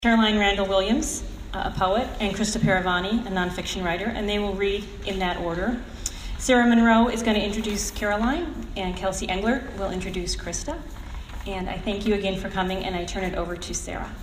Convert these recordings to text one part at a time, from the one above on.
Caroline Randall Williams, a poet, and Krista Paravani, a nonfiction writer, and they will read in that order. Sarah Monroe is going to introduce Caroline, and Kelsey Engler will introduce Krista. And I thank you again for coming, and I turn it over to Sarah.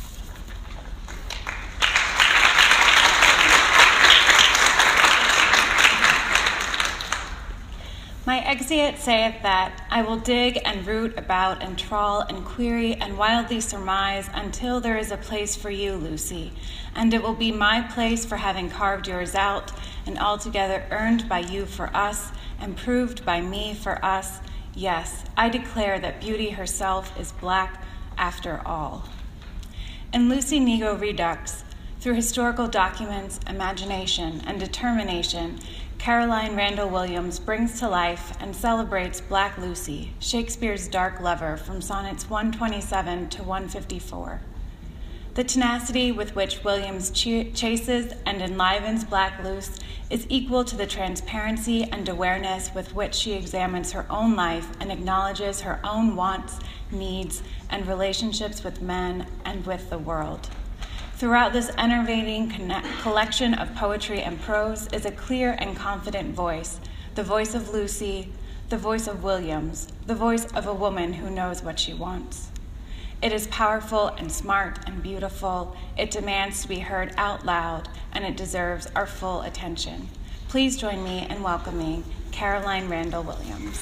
My exeat saith that I will dig and root about and trawl and query and wildly surmise until there is a place for you, Lucy, and it will be my place for having carved yours out and altogether earned by you for us and proved by me for us. Yes, I declare that beauty herself is black after all. In Lucy Negro Redux, through historical documents, imagination, and determination, Caroline Randall Williams brings to life and celebrates Black Lucy, Shakespeare's dark lover, from sonnets 127 to 154. The tenacity with which Williams chases and enlivens Black Luce is equal to the transparency and awareness with which she examines her own life and acknowledges her own wants, needs, and relationships with men and with the world. Throughout this enervating collection of poetry and prose is a clear and confident voice, the voice of Lucy, the voice of Williams, the voice of a woman who knows what she wants. It is powerful and smart and beautiful. It demands to be heard out loud, and it deserves our full attention. Please join me in welcoming Caroline Randall Williams.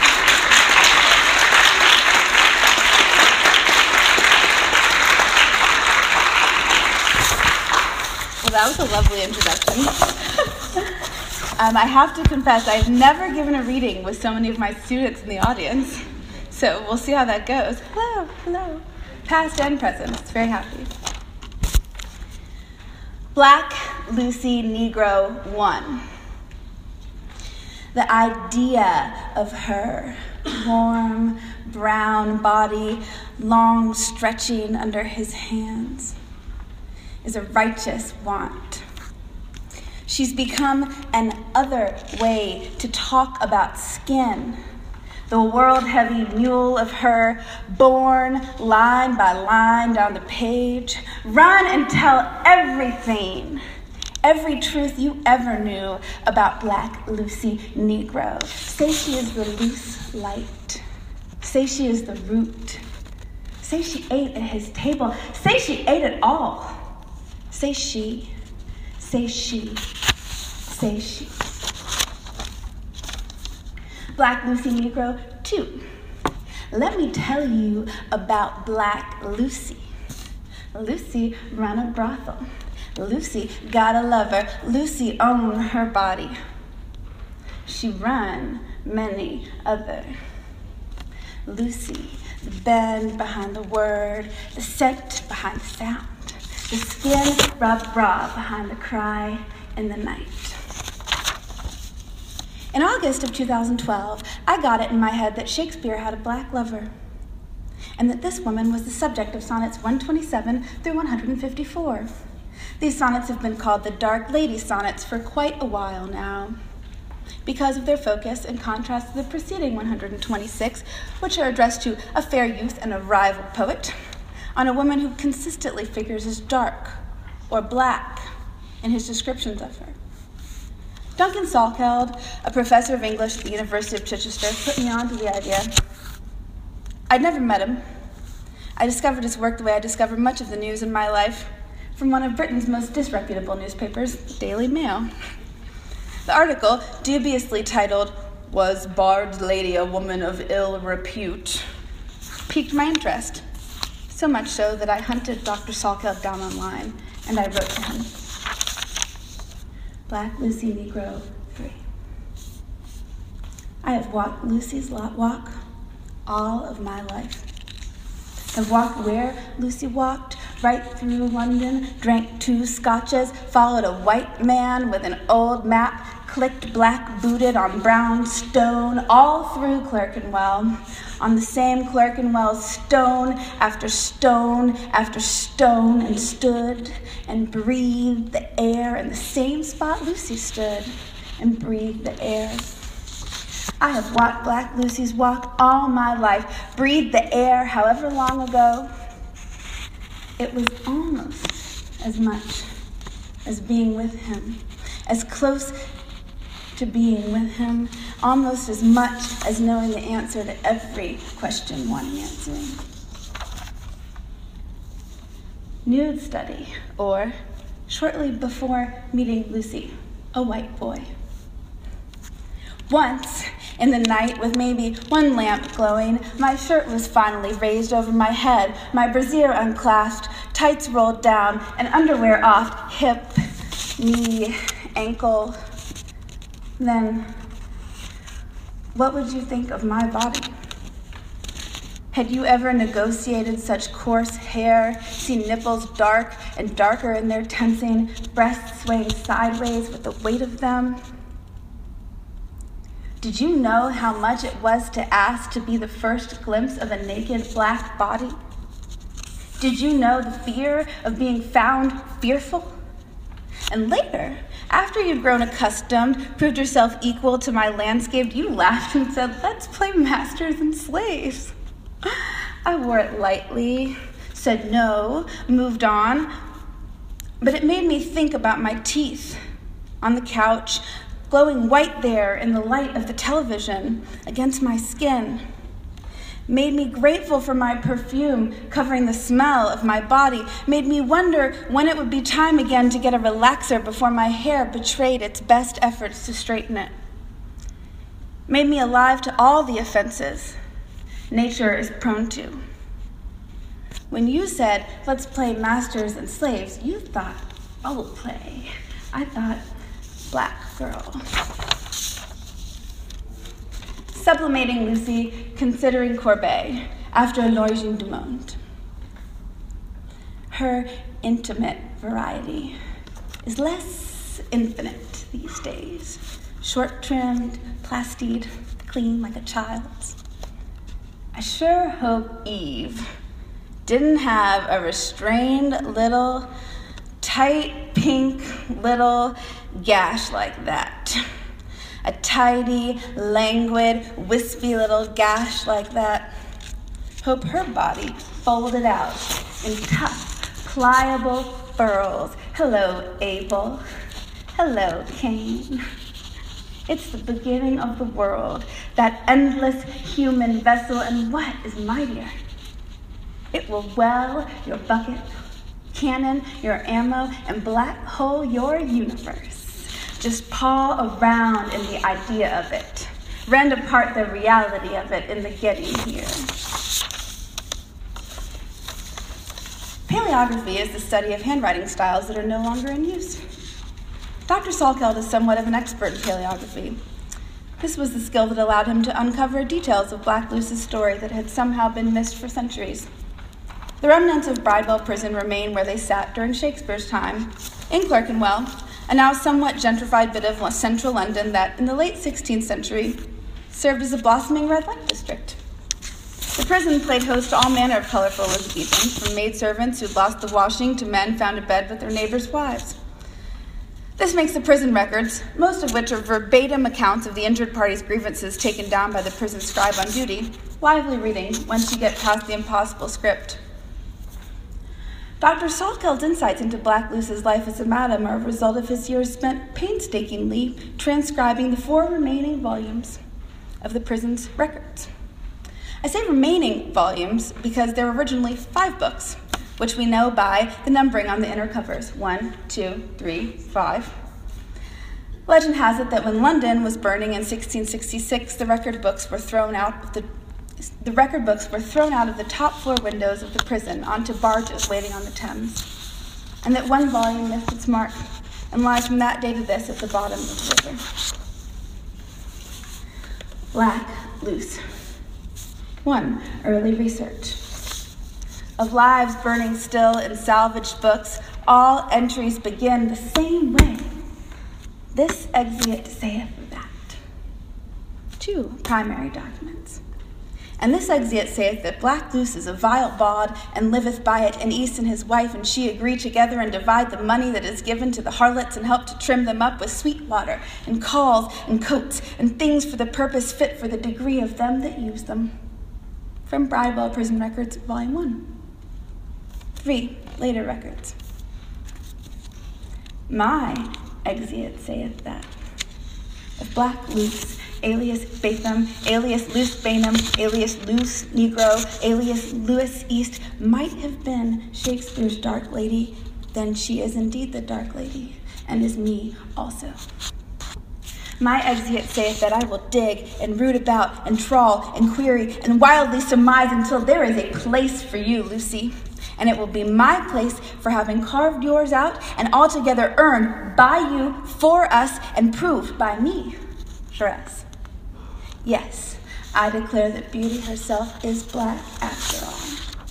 Well, that was a lovely introduction. I have to confess, I've never given a reading with so many of my students in the audience. So we'll see how that goes. Hello, hello. Past and present. It's very happy. Black Lucy Negro 1. The idea of her warm, brown body, long stretching under his hands, is a righteous want. She's become an other way to talk about skin, the world-heavy mule of her, born line by line down the page. Run and tell everything, every truth you ever knew about Black Lucy Negro. Say she is the loose light. Say she is the root. Say she ate at his table. Say she ate it all. Say she, say she, say she. Black Lucy Negro 2. Let me tell you about Black Lucy. Lucy run a brothel. Lucy got a lover. Lucy own her body. She run many other. Lucy, the bend behind the word, the scent behind the sound. The skin rub-rub behind the cry in the night. In August of 2012, I got it in my head that Shakespeare had a black lover, and that this woman was the subject of sonnets 127 through 154. These sonnets have been called the Dark Lady sonnets for quite a while now, because of their focus in contrast to the preceding 126, which are addressed to a fair youth and a rival poet, on a woman who consistently figures as dark or black in his descriptions of her. Duncan Salkeld, a professor of English at the University of Chichester, put me on to the idea. I'd never met him. I discovered his work the way I discovered much of the news in my life, from one of Britain's most disreputable newspapers, the Daily Mail. The article, dubiously titled, "Was Bard Lady a Woman of Ill Repute?" piqued my interest. So much so that I hunted Dr. Salkeld down online, and I wrote to him. Black Lucy Negro 3. I have walked Lucy's walk all of my life. I've walked where Lucy walked, right through London, drank 2 scotches, followed a white man with an old map, clicked black-booted on brown stone, all through Clerkenwell. On the same Clerkenwell, stone after stone after stone, and stood and breathed the air in the same spot Lucy stood and breathed the air. I have walked Black Lucy's walk all my life, breathed the air however long ago. It was almost as much as being with him, as close to being with him, almost as much as knowing the answer to every question wanting answering. Nude study, or shortly before meeting Lucy, a white boy. Once, in the night, with maybe one lamp glowing, my shirt was finally raised over my head, my brassiere unclasped, tights rolled down, and underwear off hip, knee, ankle. Then, what would you think of my body? Had you ever negotiated such coarse hair, seen nipples dark and darker in their tensing, breasts swaying sideways with the weight of them? Did you know how much it was to ask to be the first glimpse of a naked black body? Did you know the fear of being found fearful? And later, after you'd grown accustomed, proved yourself equal to my landscape, you laughed and said, "Let's play masters and slaves." I wore it lightly, said no, moved on, but it made me think about my teeth on the couch, glowing white there in the light of the television against my skin. Made me grateful for my perfume covering the smell of my body. Made me wonder when it would be time again to get a relaxer before my hair betrayed its best efforts to straighten it. Made me alive to all the offenses nature is prone to. When you said, "Let's play masters and slaves," you thought role play. I thought black girl. Sublimating Lucy, considering Courbet, after L'Origine du Monde. Her intimate variety is less infinite these days. Short-trimmed, plastied, clean like a child's. I sure hope Eve didn't have a restrained little, tight pink little gash like that. A tidy, languid, wispy little gash like that. Hope her body folded out in tough, pliable furls. Hello, Abel. Hello, Cain. It's the beginning of the world, that endless human vessel, and what is mightier? It will well your bucket, cannon, your ammo, and black hole your universe. Just paw around in the idea of it. Rend apart the reality of it in the getting here. Paleography is the study of handwriting styles that are no longer in use. Dr. Salkeld is somewhat of an expert in paleography. This was the skill that allowed him to uncover details of Black Luce's story that had somehow been missed for centuries. The remnants of Bridewell Prison remain where they sat during Shakespeare's time, in Clerkenwell, a now somewhat gentrified bit of central London that, in the late 16th century, served as a blossoming red light district. The prison played host to all manner of colorful Elizabethans, from maidservants who'd lost the washing to men found in bed with their neighbors' wives. This makes the prison records, most of which are verbatim accounts of the injured party's grievances taken down by the prison scribe on duty, lively reading once you get past the impossible script. Dr. Salkeld's insights into Black Luce's life as a madam are a result of his years spent painstakingly transcribing the 4 remaining volumes of the prison's records. I say remaining volumes because there were originally 5 books, which we know by the numbering on the inner covers, 1, 2, 3, 5. Legend has it that when London was burning in 1666, the record books were thrown out of the top floor windows of the prison onto barges waiting on the Thames, and that 1 volume missed its mark and lies from that day to this at the bottom of the river. Black Luce. 1. Early research. Of lives burning still in salvaged books, all entries begin the same way. This exeat saith that. 2. Primary documents. And this exeat saith that Black Luce is a vile bawd, and liveth by it, and East and his wife and she agree together and divide the money that is given to the harlots, and help to trim them up with sweet water, and calls, and coats, and things for the purpose fit for the degree of them that use them. From Bridewell Prison Records, Volume 1. 3. later records. My exeat saith that of Black Luce, alias Batham, alias Luce Bainham, alias Luce Negro, alias Louis East, might have been Shakespeare's Dark Lady, then she is indeed the Dark Lady, and is me also. My exeat saith that I will dig and root about and trawl and query and wildly surmise until there is a place for you, Lucy. And it will be my place for having carved yours out and altogether earned by you for us and proved by me for us. Yes, I declare that beauty herself is black after all.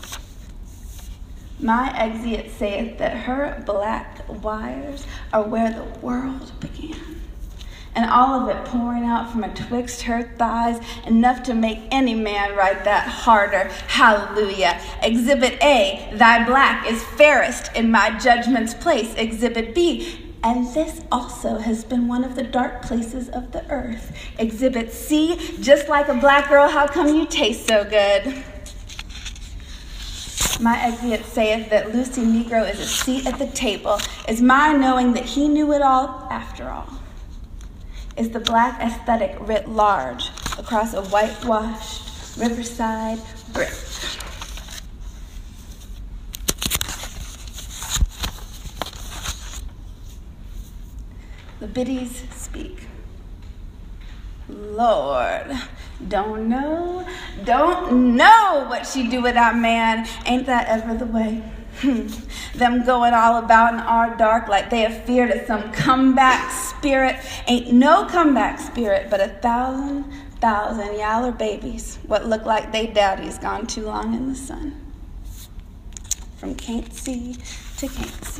My exeat saith that her black wires are where the world began, and all of it pouring out from atwixt her thighs, enough to make any man write that harder. Hallelujah. Exhibit A, thy black is fairest in my judgment's place. Exhibit B, and this also has been one of the dark places of the earth. Exhibit C, just like a black girl, how come you taste so good? My exeat saith that Lucy Negro is a seat at the table, is my knowing that he knew it all after all. Is the black aesthetic writ large across a whitewashed riverside brick. The biddies speak. Lord, don't know what she do without man. Ain't that ever the way? Them going all about in our dark like they have feared of some comeback spirit. Ain't no comeback spirit, but 1,000 yaller babies what look like they daddies gone too long in the sun. From can't see to can't see.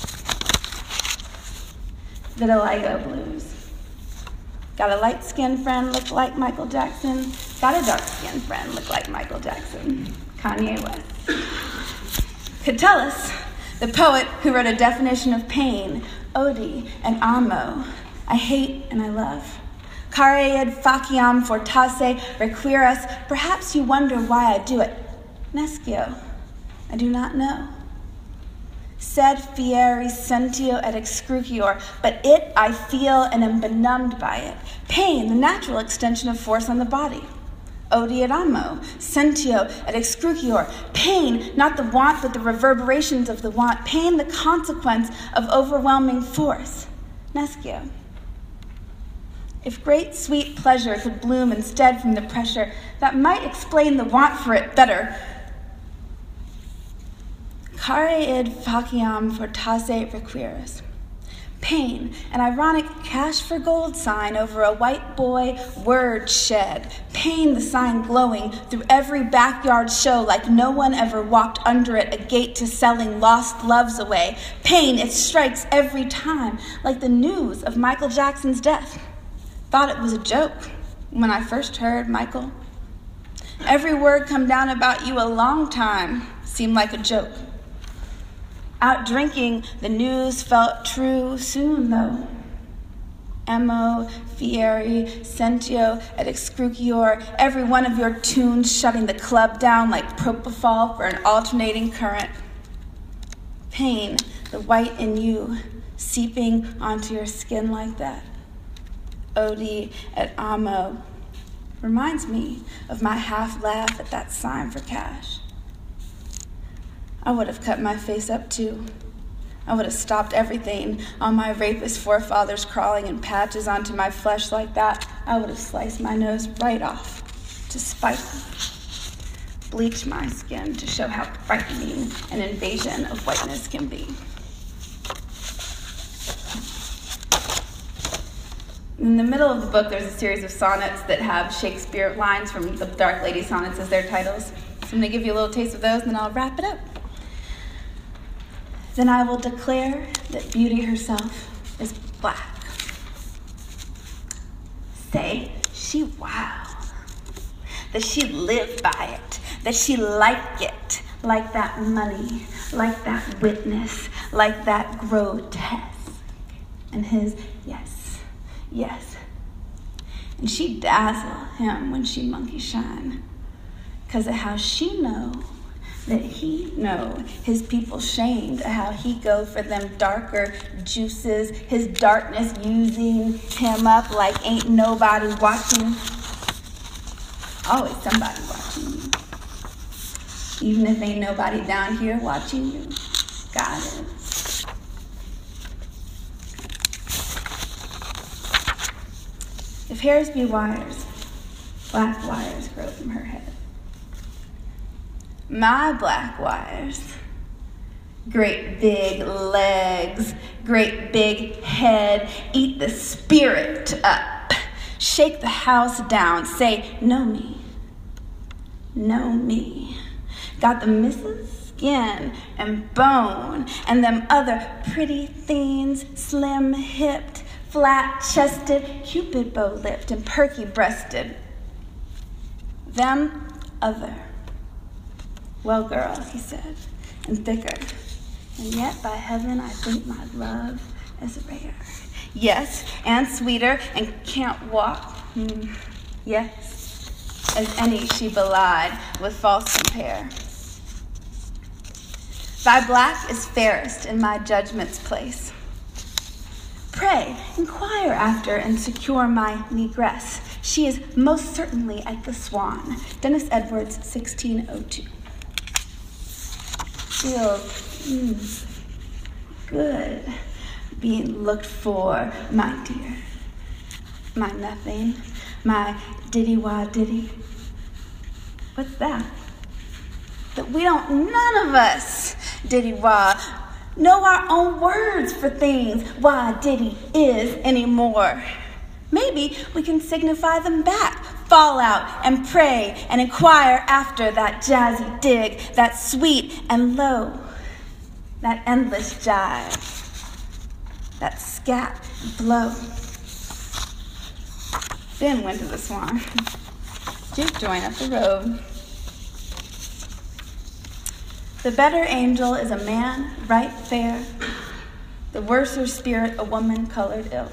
Vitiligo blues. Got a light-skinned friend look like Michael Jackson. Got a dark-skinned friend look like Michael Jackson. Kanye West. Catullus, the poet who wrote a definition of pain, odi and amo, I hate and I love. Careid faciam fortasse requiras, perhaps you wonder why I do it. Nescio, I do not know. Sed fieri sentio et excrucior, but it I feel and am benumbed by it. Pain, the natural extension of force on the body. Odi et amo, sentio et excrucior. Pain, not the want, but the reverberations of the want. Pain, the consequence of overwhelming force. Nescio. If great sweet pleasure could bloom instead from the pressure, that might explain the want for it better. Careid faciam fortasse requiris. Pain, an ironic cash for gold sign over a white boy word shed. Pain, the sign glowing through every backyard show like no one ever walked under it, a gate to selling lost loves away. Pain, it strikes every time, like the news of Michael Jackson's death. Thought it was a joke when I first heard Michael. Every word come down about you a long time seemed like a joke. Out drinking, the news felt true soon, though. Amo, fieri, sentio, et excrucior, every one of your tunes shutting the club down like propofol for an alternating current. Pain, the white in you, seeping onto your skin like that. Odi et amo reminds me of my half laugh at that sign for cash. I would have cut my face up too. I would have stopped everything on my rapist forefathers crawling in patches onto my flesh like that. I would have sliced my nose right off to spite them. Bleached my skin to show how frightening an invasion of whiteness can be. In the middle of the book, there's a series of sonnets that have Shakespeare lines from the Dark Lady sonnets as their titles. So I'm going to give you a little taste of those, and then I'll wrap it up. Then I will declare that beauty herself is black. Say she wow, that she live by it, that she like it, like that money, like that witness, like that grotesque. And his yes, yes. And she dazzle him when she monkey shine, 'cause of how she know that he know his people shamed how he go for them darker juices, his darkness using him up like ain't nobody watching. Always somebody watching you. Even if ain't nobody down here watching you. Got it. If hairs be wires, black wires grow from her head. My black wires, great big legs, great big head, eat the spirit up, shake the house down, say, know me, know me. Got the missus skin and bone and them other pretty things, slim-hipped, flat-chested, cupid bow-lipped and perky-breasted. Them other. Well, girl, he said, and thicker. And yet, by heaven, I think my love is rare. Yes, and sweeter, and can't walk. Yes, as any she belied with false compare. Thy black is fairest in my judgment's place. Pray, inquire after, and secure my negress. She is most certainly at the Swan. Dennis Edwards, 1602. Feels good being looked for, my dear. My nothing, my diddy-wah-diddy. What's that? That we don't, none of us, diddy-wah, know our own words for things why diddy is anymore. Maybe we can signify them back, fall out and pray and inquire after that jazzy dig, that sweet and low, that endless jive, that scat and blow. Then went to the Swan. Juke joined up the road. The better angel is a man right fair, the worser spirit a woman colored ill.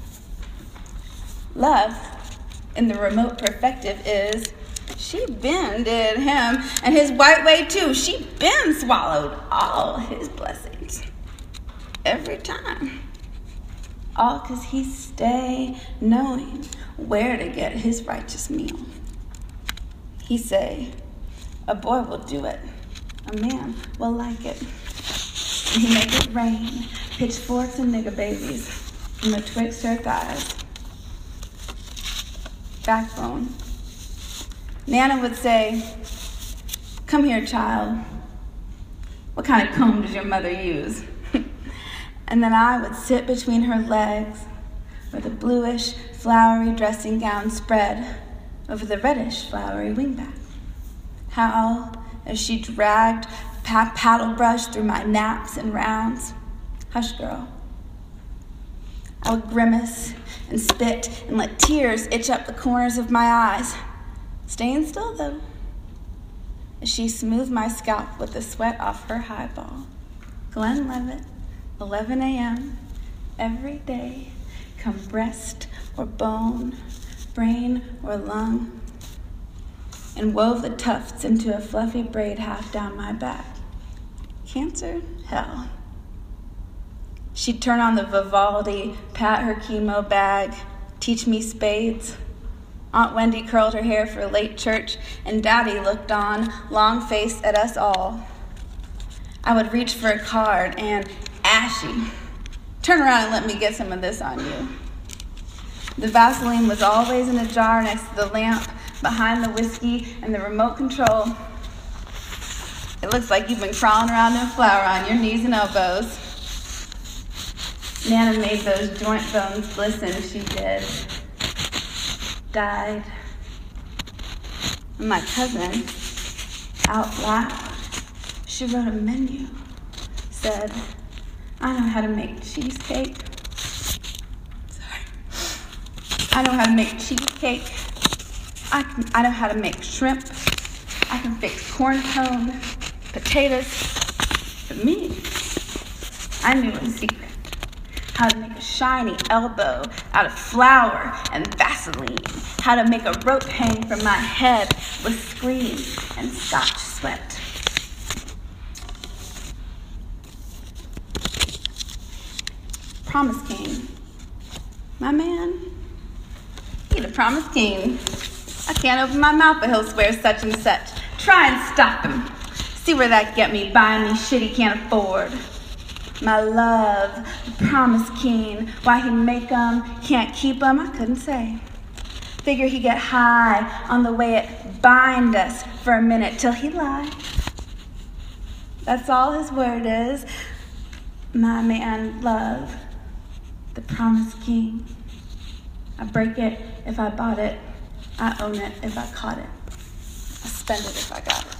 Love, in the remote perspective, is she been did him, and his white way too. She been swallowed all his blessings. Every time. All 'cause he stay knowing where to get his righteous meal. He say, a boy will do it. A man will like it. And he make it rain, pitchforks and nigger babies from betwixt her thighs. Backbone. Nana would say, come here, child. What kind of comb does your mother use? And then I would sit between her legs, where the bluish, flowery dressing gown spread over the reddish, flowery wingback. How, as she dragged paddle brush through my naps and rounds, hush, girl. I would grimace and spit and let tears itch up the corners of my eyes, staying still, though, as she smoothed my scalp with the sweat off her highball. Glenn Levitt, 11 a.m., every day, come breast or bone, brain or lung, and wove the tufts into a fluffy braid half down my back. Cancer? Hell. She'd turn on the Vivaldi, pat her chemo bag, teach me spades. Aunt Wendy curled her hair for late church, and Daddy looked on, long-faced at us all. I would reach for a card and, Ashy, turn around and let me get some of this on you. The Vaseline was always in a jar next to the lamp, behind the whiskey and the remote control. It looks like you've been crawling around in flour on your knees and elbows. Nana made those joint bones glisten, she did. Died. And my cousin, out loud, she wrote a menu. Said, I know how to make cheesecake. Sorry. I know how to make cheesecake. I know how to make shrimp. I can fix corn pone, potatoes. But me, I knew in secret how to make a shiny elbow out of flour and Vaseline, how to make a rope hang from my head with screams and Scotch sweat. Promise King. My man, he the Promise King. I can't open my mouth, but he'll swear such and such. Try and stop him. See where that get me, buying me shit he can't afford. My love, the Promise King. Why he make 'em, can't keep 'em, I couldn't say. Figure he get high on the way it bind us for a minute till he lie. That's all his word is. My man, love, the Promise King. I break it if I bought it. I own it if I caught it. I spend it if I got it.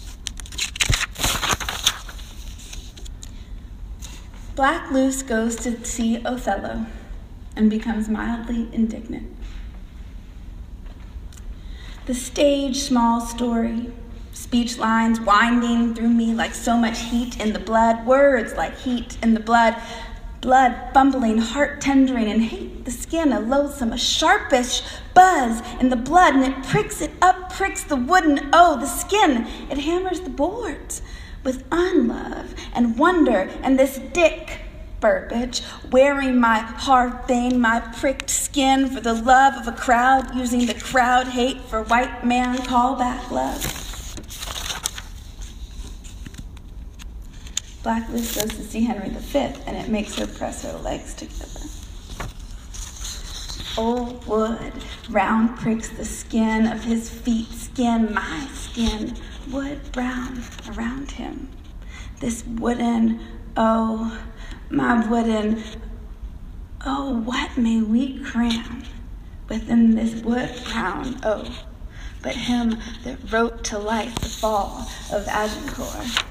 Black Luce goes to see Othello and becomes mildly indignant. The stage, small story, speech lines winding through me like so much heat in the blood, words like heat in the blood, blood bumbling, heart tendering, and hate the skin, a loathsome, a sharpish buzz in the blood, and it pricks it up, pricks the wooden, the skin, it hammers the boards with unlove and wonder, and this dick, Burbage, wearing my hard thing, my pricked skin for the love of a crowd, using the crowd hate for white man callback love. Black Luce goes to see Henry V, and it makes her press her legs together. Old wood, round pricks the skin of his feet, skin, my skin, wood brown around him. This wooden, my wooden, what may we cram within this wood brown, but him that wrote to life the fall of Agincourt.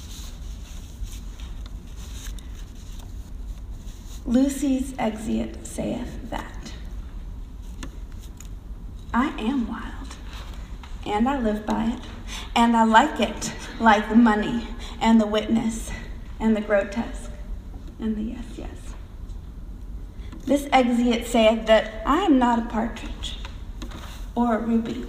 Lucy's exeat saith that I am wild, and I live by it, and I like it, like the money, and the witness, and the grotesque, and the yes, yes. This exeat saith that I am not a partridge, or a ruby.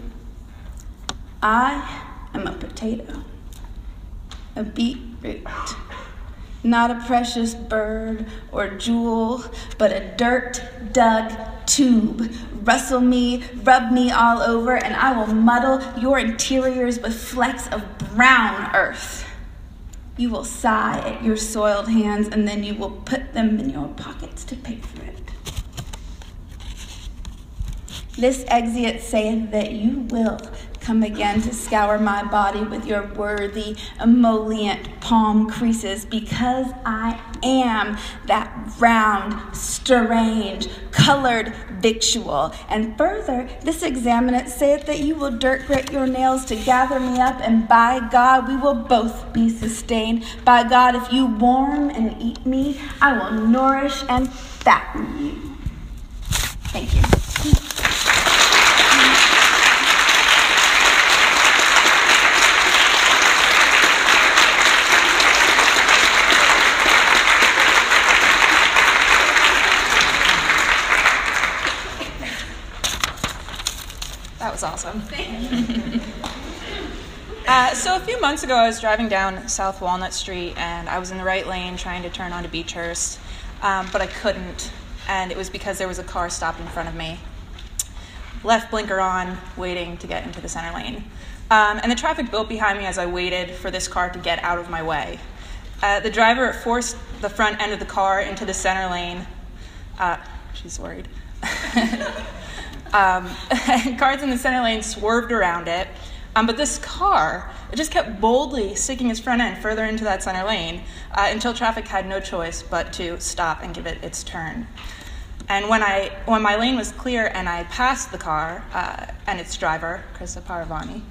I am a potato, a beetroot, not a precious bird or jewel, but a dirt-dug tube. Rustle me, rub me all over, and I will muddle your interiors with flecks of brown earth. You will sigh at your soiled hands, and then you will put them in your pockets to pay for it. This exeat saith that you will come again to scour my body with your worthy emollient palm creases, because I am that round, strange, colored victual. And further, this examinate saith that you will dirt grit your nails to gather me up, and by God, we will both be sustained. By God, if you warm and eat me, I will nourish and fatten you. Thank you. That was awesome. So a few months ago, I was driving down South Walnut Street, and I was in the right lane trying to turn onto Beechhurst, but I couldn't, and it was because there was a car stopped in front of me. Left blinker on, waiting to get into the center lane. And the traffic built behind me as I waited for this car to get out of my way. The driver forced the front end of the car into the center lane. She's worried. Cars in the center lane swerved around it, but this car, it just kept boldly sticking its front end further into that center lane until traffic had no choice but to stop and give it its turn. And when my lane was clear and I passed the car and its driver, Krista Paravani,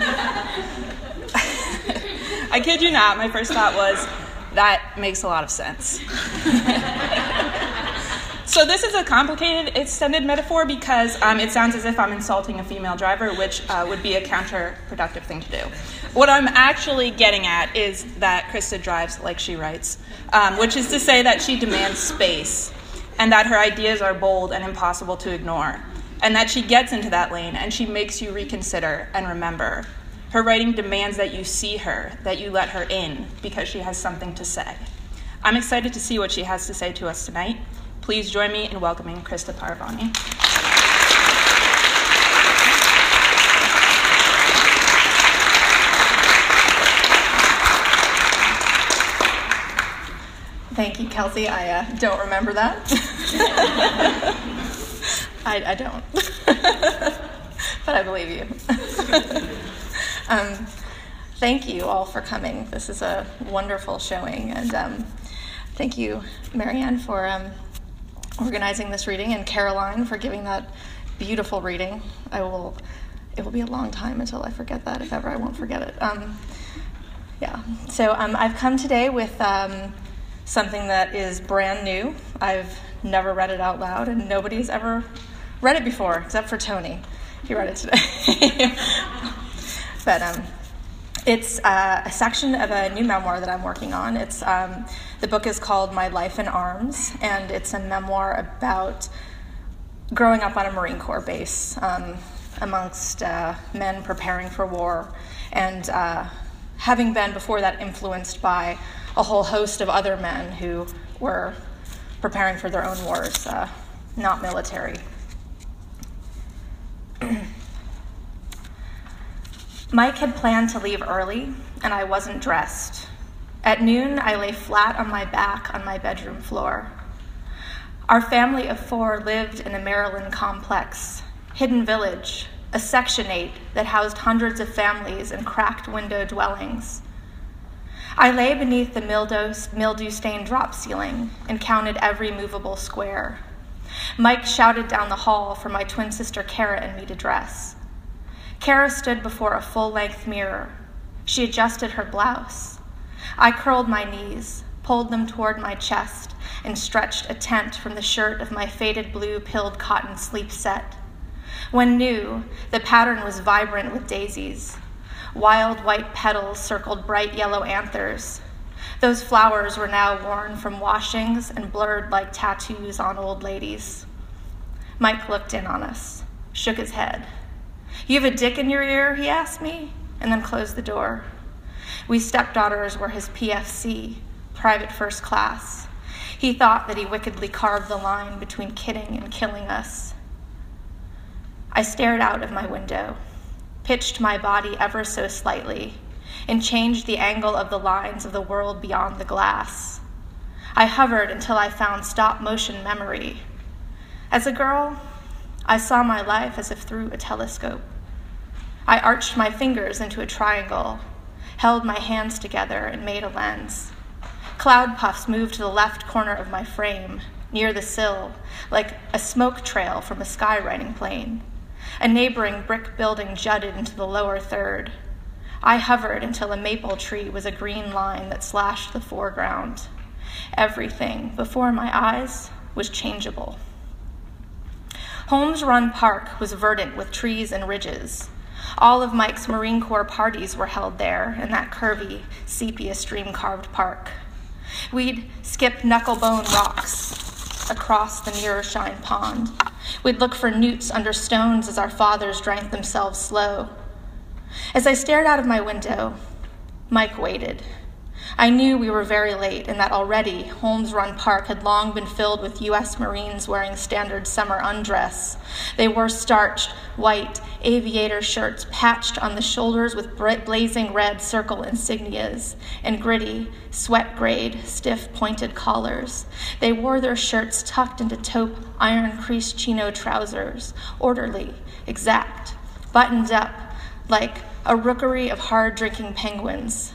I kid you not, my first thought was, that makes a lot of sense. So this is a complicated extended metaphor because it sounds as if I'm insulting a female driver, which would be a counterproductive thing to do. What I'm actually getting at is that Krista drives like she writes, which is to say that she demands space, and that her ideas are bold and impossible to ignore, and that she gets into that lane and she makes you reconsider and remember. Her writing demands that you see her, that you let her in, because she has something to say. I'm excited to see what she has to say to us tonight. Please join me in welcoming Krista Paravani. Thank you, Kelsey. I don't remember that. I don't. But I believe you. Thank you all for coming. This is a wonderful showing. And thank you, Marianne, for organizing this reading, and Caroline for giving that beautiful reading. It will be a long time until I forget that, if ever I won't forget it. So I've come today with something that is brand new. I've never read it out loud, and nobody's ever read it before, except for Tony. He read it today. But it's a section of a new memoir that I'm working on. It's the book is called My Life in Arms, and it's a memoir about growing up on a Marine Corps base amongst men preparing for war, and having been before that influenced by a whole host of other men who were preparing for their own wars, not military. Mike had planned to leave early, and I wasn't dressed. At noon, I lay flat on my back on my bedroom floor. Our family of 4 lived in a Maryland complex, Hidden Village, a Section 8 that housed hundreds of families in cracked window dwellings. I lay beneath the mildew-stained drop ceiling and counted every movable square. Mike shouted down the hall for my twin sister Kara and me to dress. Kara stood before a full-length mirror. She adjusted her blouse. I curled my knees, pulled them toward my chest, and stretched a tent from the shirt of my faded blue pilled cotton sleep set. When new, the pattern was vibrant with daisies. Wild white petals circled bright yellow anthers. Those flowers were now worn from washings and blurred like tattoos on old ladies. Mike looked in on us, shook his head. "You have a dick in your ear?" he asked me, and then closed the door. We stepdaughters were his PFC, private first class. He thought that he wickedly carved the line between kidding and killing us. I stared out of my window, pitched my body ever so slightly, and changed the angle of the lines of the world beyond the glass. I hovered until I found stop-motion memory. As a girl, I saw my life as if through a telescope. I arched my fingers into a triangle, held my hands together, and made a lens. Cloud puffs moved to the left corner of my frame, near the sill, like a smoke trail from a skywriting plane. A neighboring brick building jutted into the lower third. I hovered until a maple tree was a green line that slashed the foreground. Everything before my eyes was changeable. Holmes Run Park was verdant with trees and ridges. All of Mike's Marine Corps parties were held there in that curvy, sepia stream-carved park. We'd skip knucklebone rocks across the mirror-shine pond. We'd look for newts under stones as our fathers drank themselves slow. As I stared out of my window, Mike waited. I knew we were very late and that already Holmes Run Park had long been filled with U.S. Marines wearing standard summer undress. They wore starched, white aviator shirts patched on the shoulders with blazing red circle insignias and gritty, sweat-grayed, stiff pointed collars. They wore their shirts tucked into taupe, iron-creased chino trousers, orderly, exact, buttoned up like a rookery of hard-drinking penguins.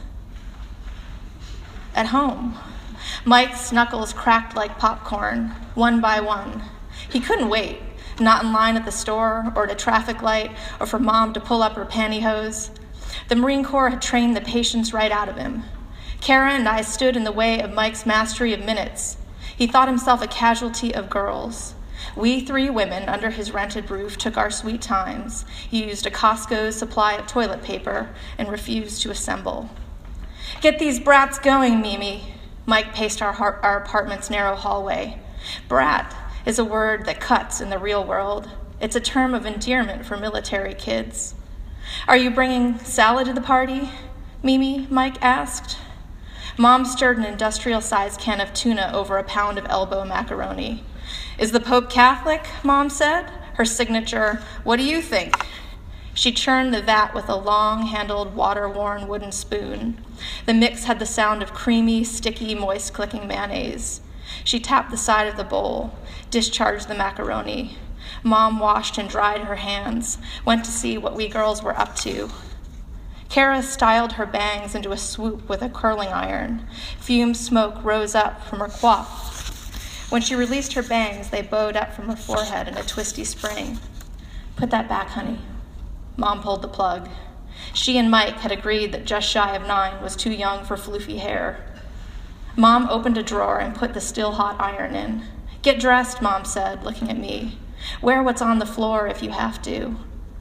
At home, Mike's knuckles cracked like popcorn, one by one. He couldn't wait, not in line at the store or at a traffic light or for Mom to pull up her pantyhose. The Marine Corps had trained the patience right out of him. Kara and I stood in the way of Mike's mastery of minutes. He thought himself a casualty of girls. We 3 women under his rented roof took our sweet times. He used a Costco supply of toilet paper and refused to assemble. "Get these brats going, Mimi." Mike paced our apartment's narrow hallway. Brat is a word that cuts in the real world. It's a term of endearment for military kids. "Are you bringing salad to the party, Mimi?" Mike asked. Mom stirred an industrial-sized can of tuna over a pound of elbow macaroni. "Is the Pope Catholic?" Mom said. Her signature, "What do you think?" She churned the vat with a long-handled, water-worn wooden spoon. The mix had the sound of creamy, sticky, moist-clicking mayonnaise. She tapped the side of the bowl, discharged the macaroni. Mom washed and dried her hands, went to see what we girls were up to. Kara styled her bangs into a swoop with a curling iron. Fume smoke rose up from her coif. When she released her bangs, they bowed up from her forehead in a twisty spring. "Put that back, honey." Mom pulled the plug. She and Mike had agreed that just shy of 9 was too young for floofy hair. Mom opened a drawer and put the still-hot iron in. "Get dressed," Mom said, looking at me. "Wear what's on the floor if you have to."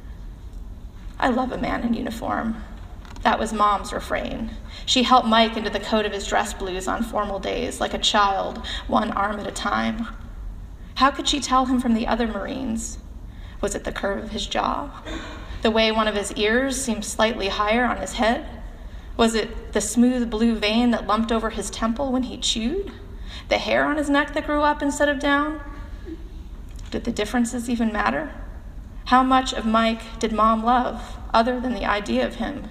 I love a man in uniform. That was Mom's refrain. She helped Mike into the coat of his dress blues on formal days, like a child, one arm at a time. How could she tell him from the other Marines? Was it the curve of his jaw? The way one of his ears seemed slightly higher on his head? Was it the smooth blue vein that lumped over his temple when he chewed? The hair on his neck that grew up instead of down? Did the differences even matter? How much of Mike did Mom love, other than the idea of him?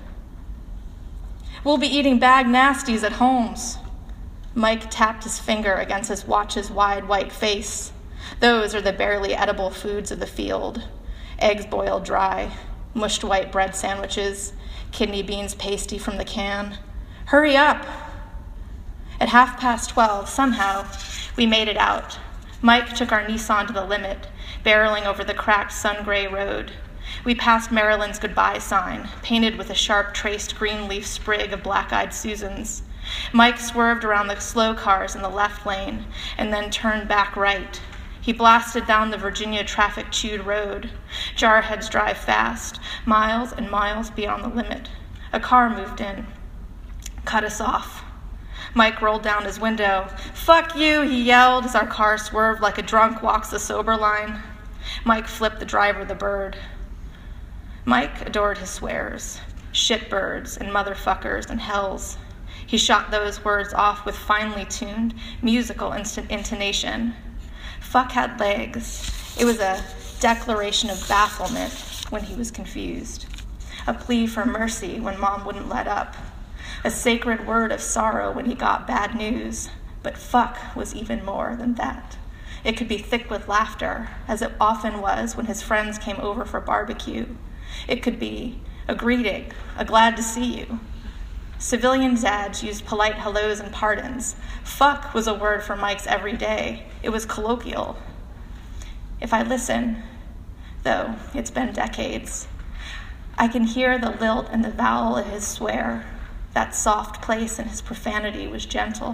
"We'll be eating bag nasties at Holmes." Mike tapped his finger against his watch's wide white face. Those are the barely edible foods of the field. Eggs boiled dry, mushed white bread sandwiches, kidney beans pasty from the can. Hurry up! At 12:30, somehow, we made it out. Mike took our Nissan to the limit, barreling over the cracked sun-gray road. We passed Maryland's goodbye sign, painted with a sharp traced green leaf sprig of black-eyed Susans. Mike swerved around the slow cars in the left lane and then turned back right. He blasted down the Virginia traffic-chewed road. Jarheads drive fast, miles and miles beyond the limit. A car moved in, cut us off. Mike rolled down his window. "Fuck you," he yelled as our car swerved like a drunk walks the sober line. Mike flipped the driver the bird. Mike adored his swears, shitbirds and motherfuckers and hells. He shot those words off with finely tuned, musical intonation. Fuck had legs. It was a declaration of bafflement when he was confused. A plea for mercy when Mom wouldn't let up. A sacred word of sorrow when he got bad news. But fuck was even more than that. It could be thick with laughter, as it often was when his friends came over for barbecue. It could be a greeting, a glad to see you. Civilian dads used polite hellos and pardons. Fuck was a word for Mike's everyday. It was colloquial. If I listen, though it's been decades, I can hear the lilt and the vowel of his swear. That soft place in his profanity was gentle.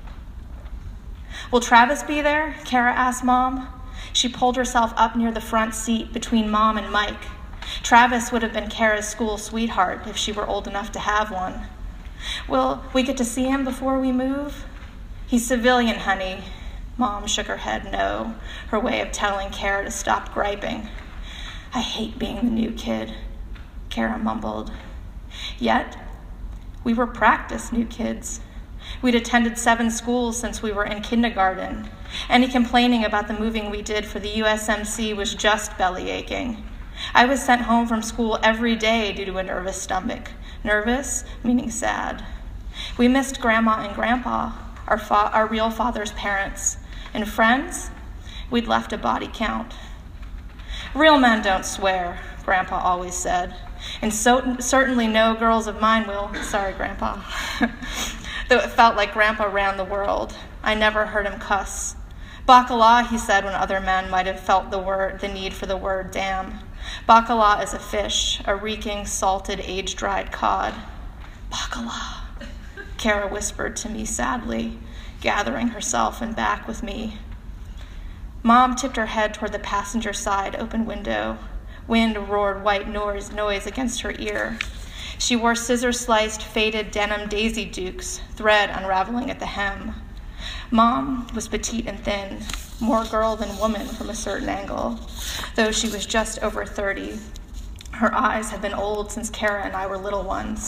"Will Travis be there?" Kara asked Mom. She pulled herself up near the front seat between Mom and Mike. Travis would have been Kara's school sweetheart if she were old enough to have one. "Will we get to see him before we move?" "He's civilian, honey." Mom shook her head no, her way of telling Kara to stop griping. "I hate being the new kid," Kara mumbled. Yet, we were practiced new kids. We'd attended 7 schools since we were in kindergarten. Any complaining about the moving we did for the USMC was just belly aching. I was sent home from school every day due to a nervous stomach. Nervous, meaning sad. We missed Grandma and Grandpa, our real father's parents. And friends, we'd left a body count. "Real men don't swear," Grandpa always said. "And certainly no girls of mine will." Sorry, Grandpa. Though it felt like Grandpa ran the world. I never heard him cuss. "Bacala," he said when other men might have felt the need for the word damn. Bacala is a fish, a reeking, salted, age-dried cod. "Bacala," Kara whispered to me sadly, gathering herself and back with me. Mom tipped her head toward the passenger side open window. Wind roared white noise against her ear. She wore scissor-sliced, faded denim Daisy Dukes, thread unraveling at the hem. Mom was petite and thin, more girl than woman from a certain angle, though she was just over 30. Her eyes had been old since Kara and I were little ones.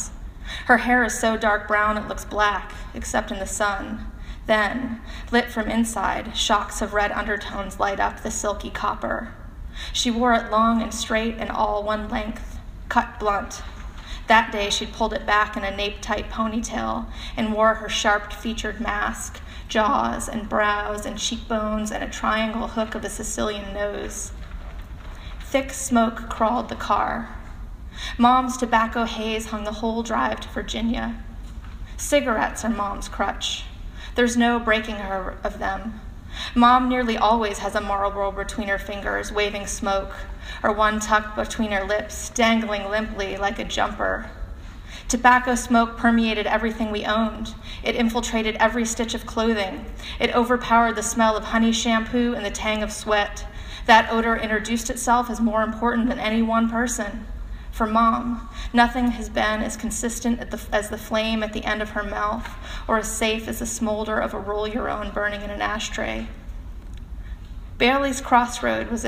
Her hair is so dark brown it looks black, except in the sun. Then, lit from inside, shocks of red undertones light up the silky copper. She wore it long and straight and all one length, cut blunt. That day she'd pulled it back in a nape-tight ponytail and wore her sharp-featured mask, jaws and brows and cheekbones and a triangle hook of a Sicilian nose. Thick smoke crawled the car. Mom's tobacco haze hung the whole drive to Virginia. Cigarettes are Mom's crutch. There's no breaking her of them. Mom nearly always has a Marlboro between her fingers, waving smoke, or one tucked between her lips, dangling limply like a jumper. Tobacco smoke permeated everything we owned. It infiltrated every stitch of clothing. It overpowered the smell of honey shampoo and the tang of sweat. That odor introduced itself as more important than any one person. For Mom, nothing has been as consistent as the flame at the end of her mouth, or as safe as the smolder of a roll-your-own burning in an ashtray. Bailey's Crossroad is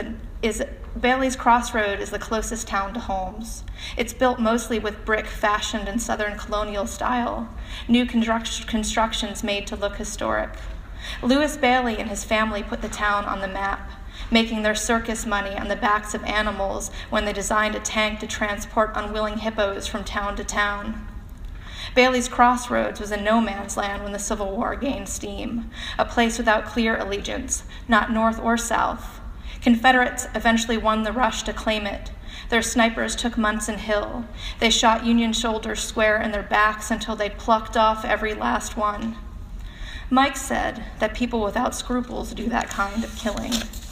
the closest town to Holmes. It's built mostly with brick fashioned in Southern colonial style, new constructions made to look historic. Lewis Bailey and his family put the town on the map, making their circus money on the backs of animals when they designed a tank to transport unwilling hippos from town to town. Bailey's Crossroads was a no-man's land when the Civil War gained steam, a place without clear allegiance, not north or south. Confederates eventually won the rush to claim it. Their snipers took Munson Hill. They shot Union soldiers square in their backs until they plucked off every last one. Mike said that people without scruples do that kind of killing.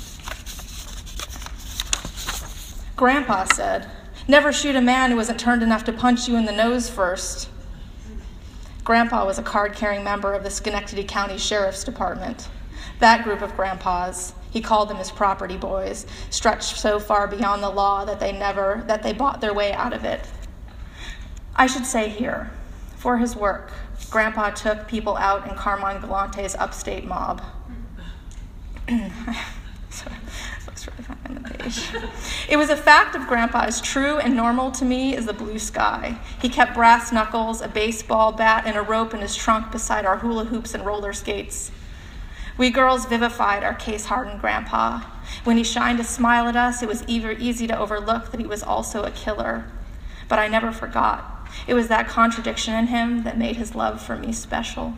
Grandpa said, "Never shoot a man who isn't turned enough to punch you in the nose first." Grandpa was a card-carrying member of the Schenectady County Sheriff's Department. That group of grandpas, he called them his property boys, stretched so far beyond the law that they bought their way out of it. I should say here, for his work, Grandpa took people out in Carmine Galante's upstate mob. Looks really fun on the page. It was a fact of Grandpa as true and normal to me as the blue sky. He kept brass knuckles, a baseball bat, and a rope in his trunk beside our hula hoops and roller skates. We girls vivified our case-hardened Grandpa. When he shined a smile at us, it was easy to overlook that he was also a killer. But I never forgot. It was that contradiction in him that made his love for me special.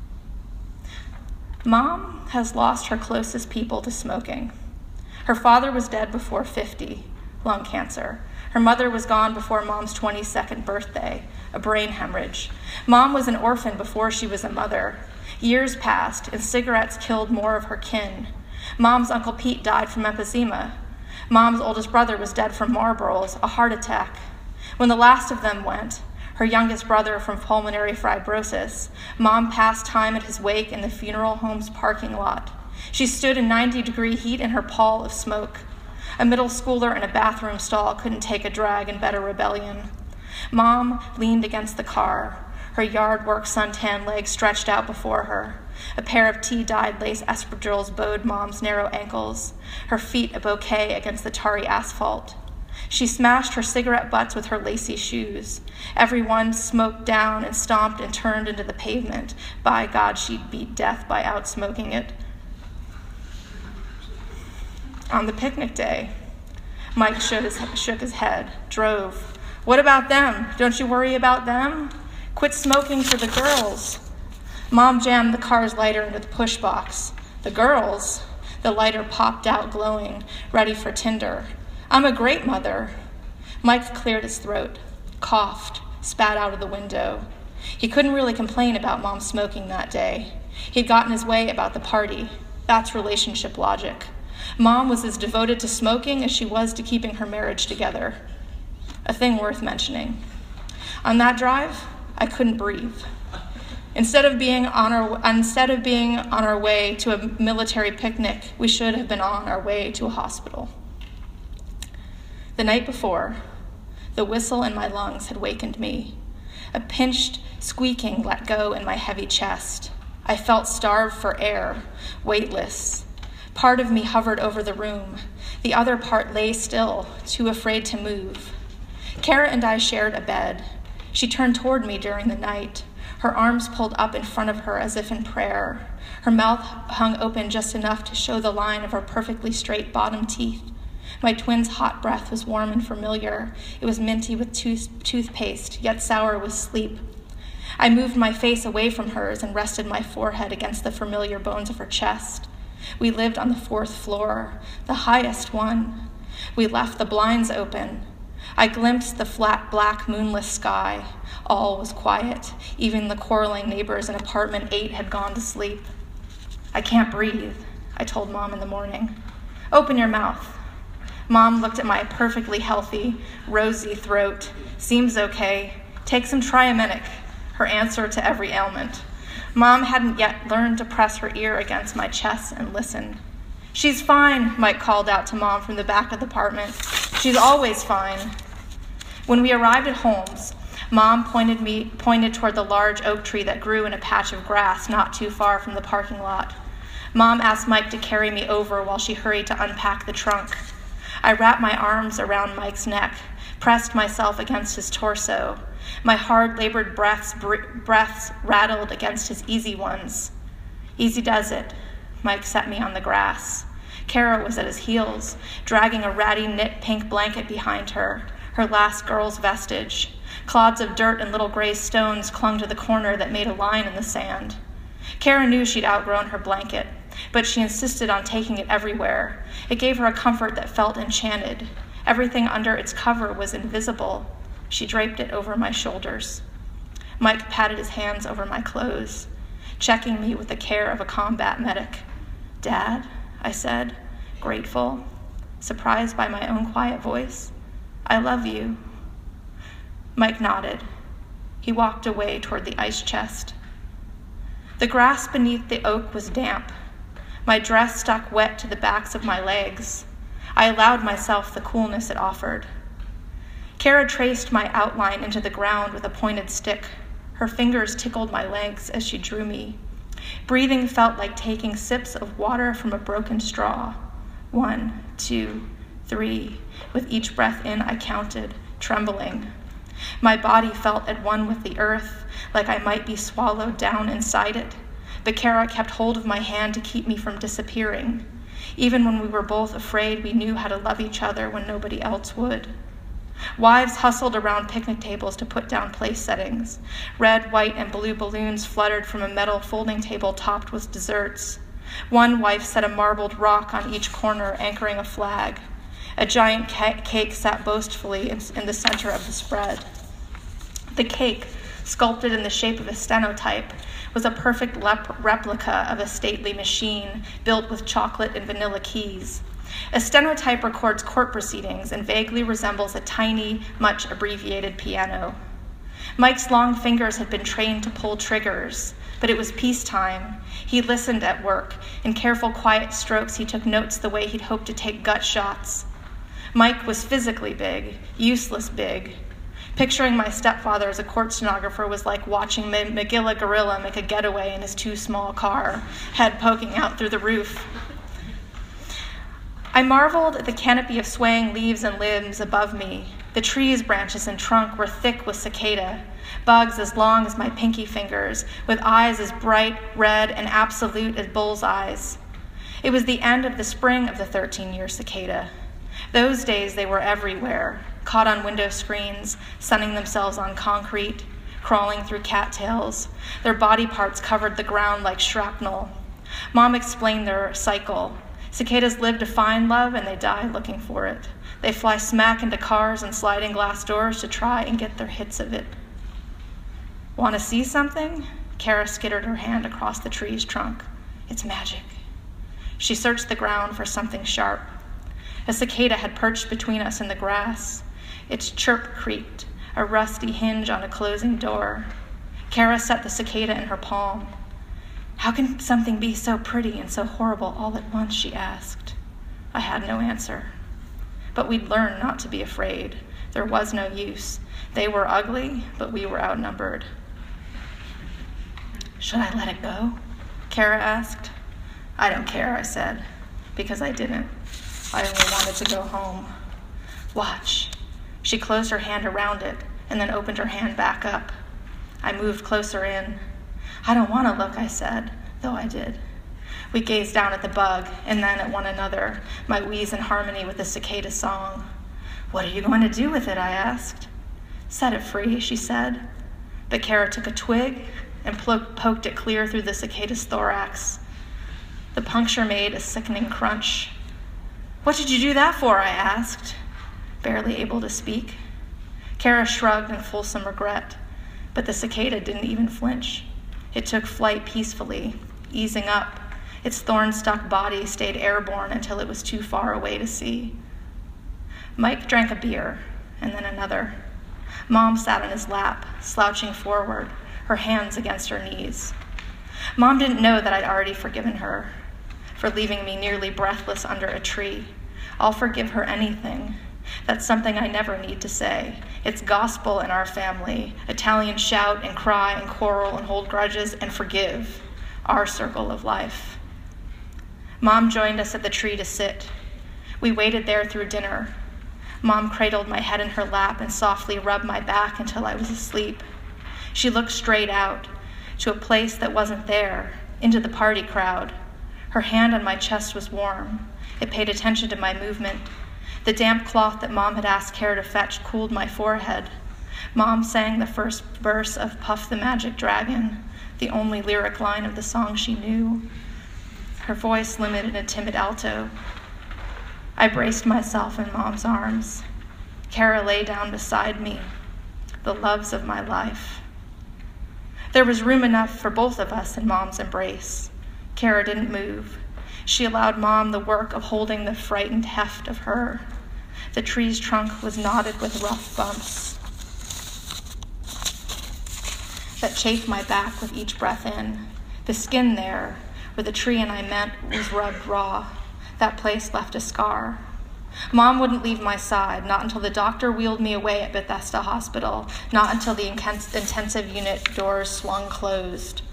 Mom has lost her closest people to smoking. Her father was dead before 50, lung cancer. Her mother was gone before Mom's 22nd birthday, a brain hemorrhage. Mom was an orphan before she was a mother. Years passed, and cigarettes killed more of her kin. Mom's Uncle Pete died from emphysema. Mom's oldest brother was dead from Marlboros, a heart attack. When the last of them went, her youngest brother from pulmonary fibrosis, Mom passed time at his wake in the funeral home's parking lot. She stood in 90-degree heat in her pall of smoke. A middle schooler in a bathroom stall couldn't take a drag in better rebellion. Mom leaned against the car, her yard work suntan legs stretched out before her. A pair of tea-dyed lace espadrilles bowed Mom's narrow ankles, her feet a bouquet against the tarry asphalt. She smashed her cigarette butts with her lacy shoes. Every one smoked down and stomped and turned into the pavement. By God, she'd beat death by outsmoking it. On the picnic day, Mike shook his head, drove. "What about them? Don't you worry about them? Quit smoking for the girls." Mom jammed the car's lighter into the push box. "The girls?" The lighter popped out glowing, ready for tinder. "I'm a great mother." Mike cleared his throat, coughed, spat out of the window. He couldn't really complain about Mom smoking that day. He'd gotten his way about the party. That's relationship logic. Mom was as devoted to smoking as she was to keeping her marriage together. A thing worth mentioning. On that drive, I couldn't breathe. Instead of being on our way to a military picnic, we should have been on our way to a hospital. The night before, the whistle in my lungs had wakened me. A pinched squeaking let go in my heavy chest. I felt starved for air, weightless. Part of me hovered over the room. The other part lay still, too afraid to move. Kara and I shared a bed. She turned toward me during the night, her arms pulled up in front of her as if in prayer. Her mouth hung open just enough to show the line of her perfectly straight bottom teeth. My twin's hot breath was warm and familiar. It was minty with toothpaste, yet sour with sleep. I moved my face away from hers and rested my forehead against the familiar bones of her chest. We lived on the 4th floor, the highest one. We left the blinds open. I glimpsed the flat, black, moonless sky. All was quiet. Even the quarreling neighbors in apartment 8 had gone to sleep. I can't breathe, I told Mom in the morning. Open your mouth. Mom looked at my perfectly healthy, rosy throat. Seems okay. Take some Triaminic, her answer to every ailment. Mom hadn't yet learned to press her ear against my chest and listen. She's fine, Mike called out to Mom from the back of the apartment. She's always fine. When we arrived at Holmes, Mom pointed toward the large oak tree that grew in a patch of grass not too far from the parking lot. Mom asked Mike to carry me over while she hurried to unpack the trunk. I wrapped my arms around Mike's neck, pressed myself against his torso. My hard-labored breaths rattled against his easy ones. Easy does it. Mike set me on the grass. Kara was at his heels, dragging a ratty knit pink blanket behind her, her last girl's vestige. Clods of dirt and little gray stones clung to the corner that made a line in the sand. Kara knew she'd outgrown her blanket, but she insisted on taking it everywhere. It gave her a comfort that felt enchanted. Everything under its cover was invisible. She draped it over my shoulders. Mike patted his hands over my clothes, checking me with the care of a combat medic. Dad, I said, grateful, surprised by my own quiet voice. I love you. Mike nodded. He walked away toward the ice chest. The grass beneath the oak was damp. My dress stuck wet to the backs of my legs. I allowed myself the coolness it offered. Kara traced my outline into the ground with a pointed stick. Her fingers tickled my legs as she drew me. Breathing felt like taking sips of water from a broken straw. 1, 2, 3. With each breath in, I counted, trembling. My body felt at one with the earth, like I might be swallowed down inside it. But Kara kept hold of my hand to keep me from disappearing. Even when we were both afraid, we knew how to love each other when nobody else would. Wives hustled around picnic tables to put down place settings. Red, white, and blue balloons fluttered from a metal folding table topped with desserts. One wife set a marbled rock on each corner, anchoring a flag. A giant cake sat boastfully in the center of the spread. The cake, sculpted in the shape of a stenotype, was a perfect replica of a stately machine built with chocolate and vanilla keys. A stenotype records court proceedings and vaguely resembles a tiny, much abbreviated piano. Mike's long fingers had been trained to pull triggers, but it was peacetime. He listened at work. In careful, quiet strokes, he took notes the way he'd hoped to take gut shots. Mike was physically big, useless big. Picturing my stepfather as a court stenographer was like watching Magilla Gorilla make a getaway in his too small car, head poking out through the roof. I marveled at the canopy of swaying leaves and limbs above me. The tree's branches and trunk were thick with cicada, bugs as long as my pinky fingers, with eyes as bright, red, and absolute as bull's eyes. It was the end of the spring of the 13-year cicada. Those days they were everywhere, caught on window screens, sunning themselves on concrete, crawling through cattails. Their body parts covered the ground like shrapnel. Mom explained their cycle. Cicadas live to find love, and they die looking for it. They fly smack into cars and sliding glass doors to try and get their hits of it. Want to see something? Kara skittered her hand across the tree's trunk. It's magic. She searched the ground for something sharp. A cicada had perched between us and the grass. Its chirp creaked, a rusty hinge on a closing door. Kara set the cicada in her palm. How can something be so pretty and so horrible all at once, she asked. I had no answer. But we'd learned not to be afraid. There was no use. They were ugly, but we were outnumbered. Should I let it go? Kara asked. I don't care, I said, because I didn't. I only wanted to go home. Watch. She closed her hand around it, and then opened her hand back up. I moved closer in. I don't want to look, I said, though I did. We gazed down at the bug, and then at one another, my wheeze in harmony with the cicada song. What are you going to do with it, I asked. Set it free, she said. But Kara took a twig and poked it clear through the cicada's thorax. The puncture made a sickening crunch. What did you do that for, I asked, barely able to speak. Kara shrugged in fulsome regret, but the cicada didn't even flinch. It took flight peacefully, easing up. Its thorn-stuck body stayed airborne until it was too far away to see. Mike drank a beer, and then another. Mom sat on his lap, slouching forward, her hands against her knees. Mom didn't know that I'd already forgiven her for leaving me nearly breathless under a tree. I'll forgive her anything. That's something I never need to say. It's gospel in our family. Italians shout and cry and quarrel and hold grudges and forgive. Our circle of life. Mom joined us at the tree to sit. We waited there through dinner. Mom cradled my head in her lap and softly rubbed my back until I was asleep. She looked straight out, to a place that wasn't there, into the party crowd. Her hand on my chest was warm. It paid attention to my movement. The damp cloth that Mom had asked Kara to fetch cooled my forehead. Mom sang the first verse of Puff the Magic Dragon, the only lyric line of the song she knew. Her voice limited in a timid alto. I braced myself in Mom's arms. Kara lay down beside me, the loves of my life. There was room enough for both of us in Mom's embrace. Kara didn't move. She allowed Mom the work of holding the frightened heft of her. The tree's trunk was knotted with rough bumps that chafed my back with each breath in. The skin there, where the tree and I met, was rubbed raw. That place left a scar. Mom wouldn't leave my side, not until the doctor wheeled me away at Bethesda Hospital, not until the intensive unit doors swung closed.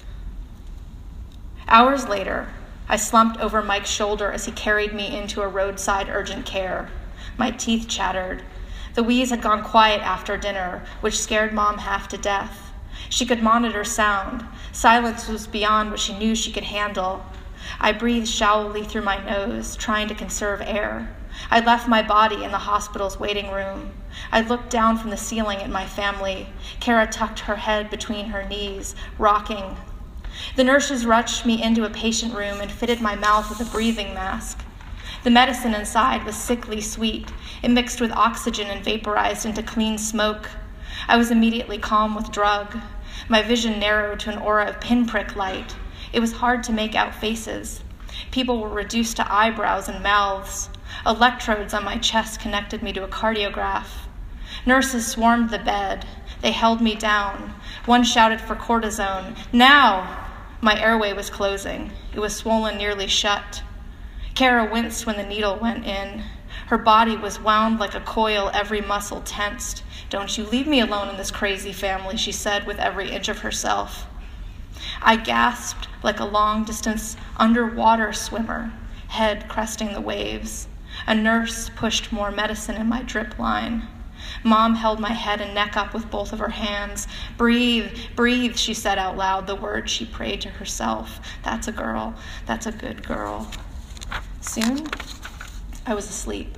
Hours later, I slumped over Mike's shoulder as he carried me into a roadside urgent care. My teeth chattered. The wheeze had gone quiet after dinner, which scared Mom half to death. She could monitor sound. Silence was beyond what she knew she could handle. I breathed shallowly through my nose, trying to conserve air. I left my body in the hospital's waiting room. I looked down from the ceiling at my family. Kara tucked her head between her knees, rocking. The nurses rushed me into a patient room and fitted my mouth with a breathing mask. The medicine inside was sickly sweet. It mixed with oxygen and vaporized into clean smoke. I was immediately calm with drug. My vision narrowed to an aura of pinprick light. It was hard to make out faces. People were reduced to eyebrows and mouths. Electrodes on my chest connected me to a cardiograph. Nurses swarmed the bed. They held me down. One shouted for cortisone. Now! My airway was closing. It was swollen nearly shut. Kara winced when the needle went in. Her body was wound like a coil, every muscle tensed. Don't you leave me alone in this crazy family, she said with every inch of herself. I gasped like a long-distance underwater swimmer, head cresting the waves. A nurse pushed more medicine in my drip line. Mom held my head and neck up with both of her hands. Breathe, breathe, she said out loud, the words she prayed to herself. That's a girl. That's a good girl. Soon, I was asleep.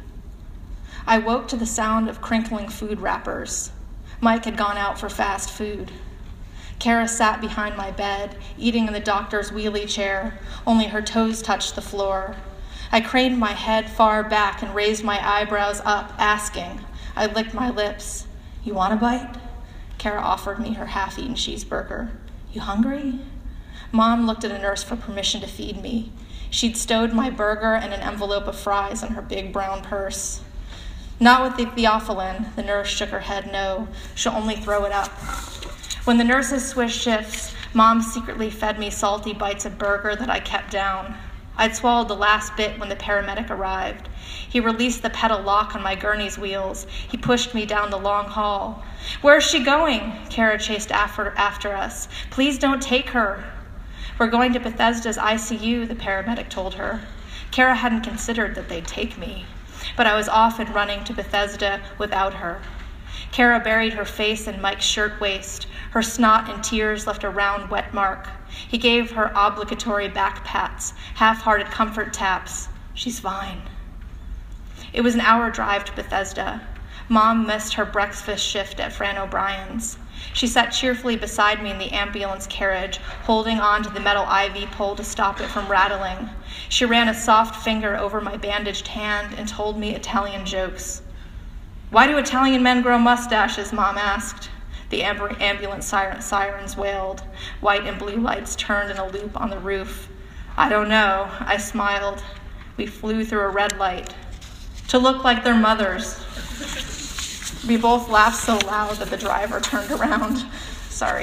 I woke to the sound of crinkling food wrappers. Mike had gone out for fast food. Kara sat behind my bed, eating in the doctor's wheelie chair. Only her toes touched the floor. I craned my head far back and raised my eyebrows up, asking. I licked my lips. You want a bite? Kara offered me her half-eaten cheeseburger. You hungry? Mom looked at a nurse for permission to feed me. She'd stowed my burger and an envelope of fries in her big brown purse. Not with the theophylline. The nurse shook her head no. She'll only throw it up. When the nurses switched shifts, Mom secretly fed me salty bites of burger that I kept down. I'd swallowed the last bit when the paramedic arrived. He released the pedal lock on my gurney's wheels. He pushed me down the long hall. Where's she going? Kara chased after us. Please don't take her. We're going to Bethesda's ICU, the paramedic told her. Kara hadn't considered that they'd take me, but I was off and running to Bethesda without her. Kara buried her face in Mike's shirtwaist. Her snot and tears left a round, wet mark. He gave her obligatory back pats, half-hearted comfort taps. She's fine. It was an hour drive to Bethesda. Mom missed her breakfast shift at Fran O'Brien's. She sat cheerfully beside me in the ambulance carriage, holding on to the metal IV pole to stop it from rattling. She ran a soft finger over my bandaged hand and told me Italian jokes. "Why do Italian men grow mustaches?" Mom asked. The ambulance sirens wailed. White and blue lights turned in a loop on the roof. "I don't know," I smiled. We flew through a red light. "To look like their mothers." We both laughed so loud that the driver turned around. Sorry.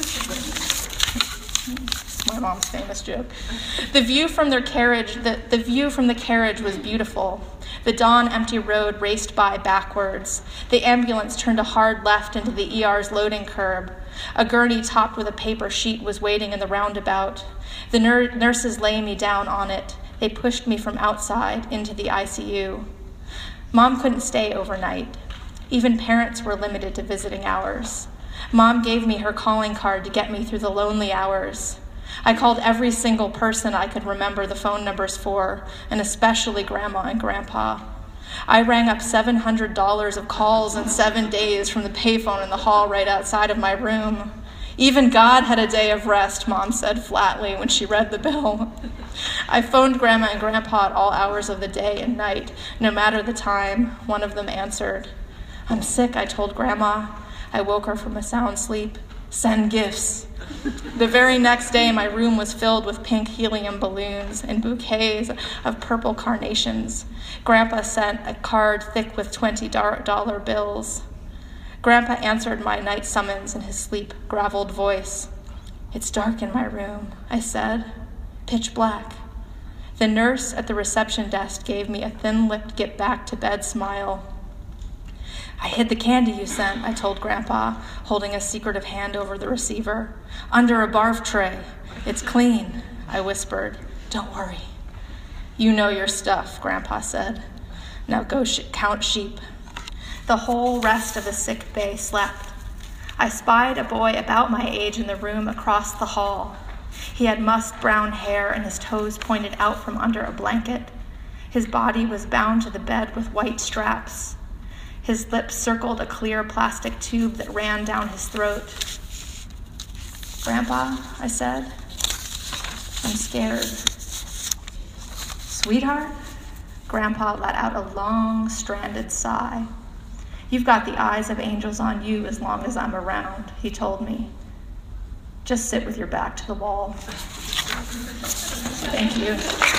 It's my mom's famous joke. The view from the carriage was beautiful. The dawn empty road raced by backwards. The ambulance turned a hard left into the ER's loading curb. A gurney topped with a paper sheet was waiting in the roundabout. The nurses lay me down on it. They pushed me from outside into the ICU. Mom couldn't stay overnight. Even parents were limited to visiting hours. Mom gave me her calling card to get me through the lonely hours. I called every single person I could remember the phone numbers for, and especially Grandma and Grandpa. I rang up $700 of calls in 7 days from the payphone in the hall right outside of my room. Even God had a day of rest, Mom said flatly when she read the bill. I phoned Grandma and Grandpa at all hours of the day and night. No matter the time, one of them answered. "I'm sick," I told Grandma. I woke her from a sound sleep. "Send gifts." The very next day, my room was filled with pink helium balloons and bouquets of purple carnations. Grandpa sent a card thick with $20 bills. Grandpa answered my night summons in his sleep, graveled voice. "It's dark in my room," I said. "Pitch black." The nurse at the reception desk gave me a thin-lipped get-back-to-bed smile. "I hid the candy you sent," I told Grandpa, holding a secretive hand over the receiver. "Under a barf tray. It's clean," I whispered. "Don't worry." "You know your stuff," Grandpa said. "Now go count sheep." The whole rest of the sick bay slept. I spied a boy about my age in the room across the hall. He had mussed brown hair and his toes pointed out from under a blanket. His body was bound to the bed with white straps. His lips circled a clear plastic tube that ran down his throat. "Grandpa," I said, "I'm scared." "Sweetheart?" Grandpa let out a long, stranded sigh. "You've got the eyes of angels on you as long as I'm around," he told me. "Just sit with your back to the wall." Thank you.